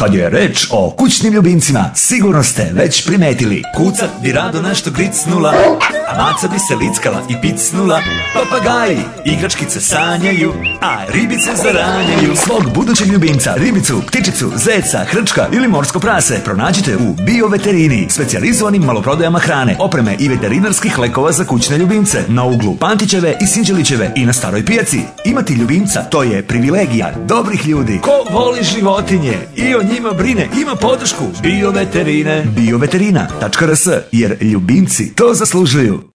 Kad je reč o kućnim ljubimcima, sigurno ste već primetili. Kuca bi rado nešto gricnula, a maca bi se lickala i picnula. Papagaji igračkice sanjaju, a ribice zaranjaju. Svog budućeg ljubimca, ribicu, ptičicu, zeca, hrčka ili morsko prase pronađite u Bioveterini, specijalizovanim maloprodajama hrane, opreme i veterinarskih lekova za kućne ljubimce na uglu Pantićeve i Sinđelićeve i na Staroj pijaci. Imati ljubimca, to je privilegija dobrih ljudi. Ko voli životinje i o njima brine, ima podršku Bioveterine. Bioveterina.rs, jer ljubimci to zaslužuju.